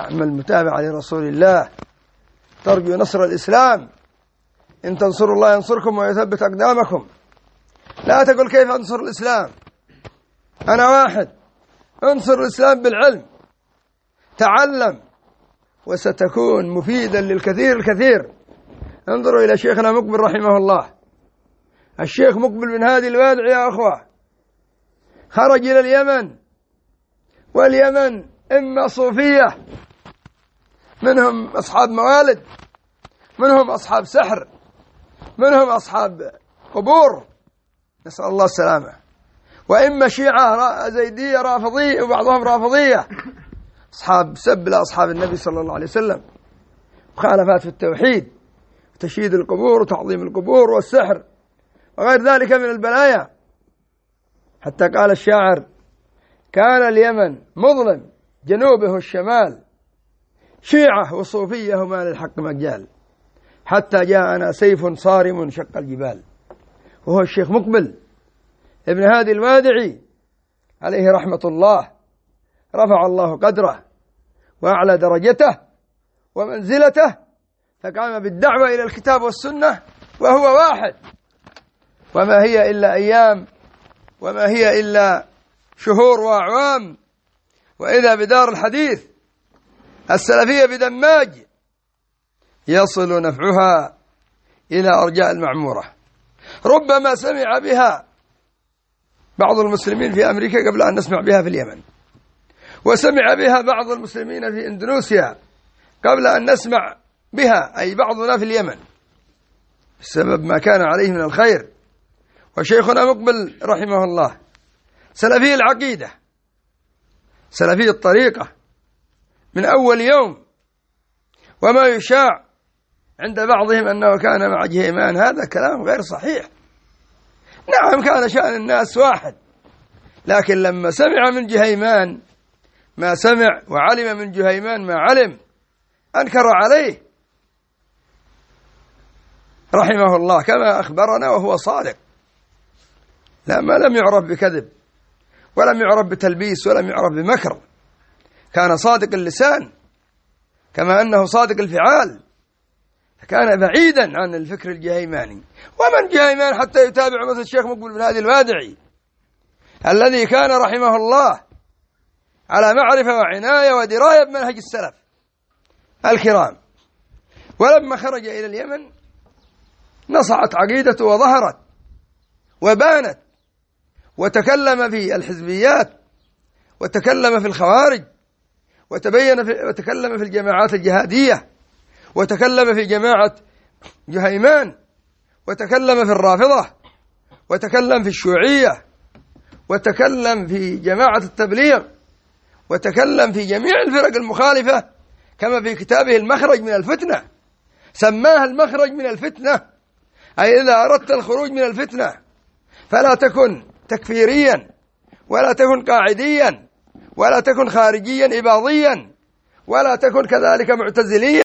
تعمل متابعة لرسول الله، ترجو نصر الإسلام. إن تنصروا الله ينصركم ويثبت أقدامكم. لا تقول كيف أنصر الإسلام، أنا واحد. انصر الإسلام بالعلم، تعلم وستكون مفيدا للكثير الكثير. انظروا إلى شيخنا مقبل رحمه الله. الشيخ مقبل بن هادي الوادعي يا أخوة خرج إلى اليمن، واليمن إما صوفية، منهم أصحاب موالد، منهم أصحاب سحر، منهم أصحاب قبور، نسأل الله السلامة، وإما شيعة زيدية رافضية، وبعضهم رافضية، أصحاب سب لأصحاب النبي صلى الله عليه وسلم، مخالفات في التوحيد، تشييد القبور وتعظيم القبور والسحر وغير ذلك من البلايا. حتى قال الشاعر: كان اليمن مظلم جنوبه الشمال، شيعة وصوفية هما للحق مجال، حتى جاءنا سيف صارم شق الجبال. وهو الشيخ مقبل ابن هادي الوادعي عليه رحمة الله، رفع الله قدره وأعلى درجته ومنزلته، فقام بالدعوة إلى الكتاب والسنة وهو واحد، وما هي إلا أيام، وما هي إلا شهور وأعوام، وإذا بدار الحديث السلفية بدماج يصل نفعها إلى أرجاء المعمورة. ربما سمع بها بعض المسلمين في أمريكا قبل أن نسمع بها في اليمن، وسمع بها بعض المسلمين في إندونيسيا قبل أن نسمع بها، أي بعضنا في اليمن، بسبب ما كان عليه من الخير. وشيخنا مقبل رحمه الله سلفي العقيدة، سلفي الطريقة من أول يوم. وما يشاع عند بعضهم أنه كان مع جهيمان، هذا كلام غير صحيح. نعم كان شأن الناس واحد، لكن لما سمع من جهيمان ما سمع، وعلم من جهيمان ما علم، أنكر عليه رحمه الله كما أخبرنا وهو صادق، ما لم يعرف بكذب، ولم يعرف بتلبيس، ولم يعرف بمكر. كان صادق اللسان كما أنه صادق الفعال، فكان بعيدا عن الفكر الجهيماني. ومن جهيمان حتى يتابع مثل الشيخ مقبل بن هادي الوادعي الذي كان رحمه الله على معرفة وعناية ودراية بمنهج السلف الكرام. ولما خرج إلى اليمن نصعت عقيدته وظهرت وبانت، وتكلم في الحزبيات، وتكلم في الخوارج، وتكلم في الجماعات الجهادية، وتكلم في جماعة جهيمان، وتكلم في الرافضة، وتكلم في الشيوعية، وتكلم في جماعة التبليغ، وتكلم في جميع الفرق المخالفة، كما في كتابه المخرج من الفتنة، سماها المخرج من الفتنة، أي إذا أردت الخروج من الفتنة فلا تكن تكفيريا، ولا تكن قاعديا، ولا تكن خارجيا إباضيا، ولا تكن كذلك معتزليا.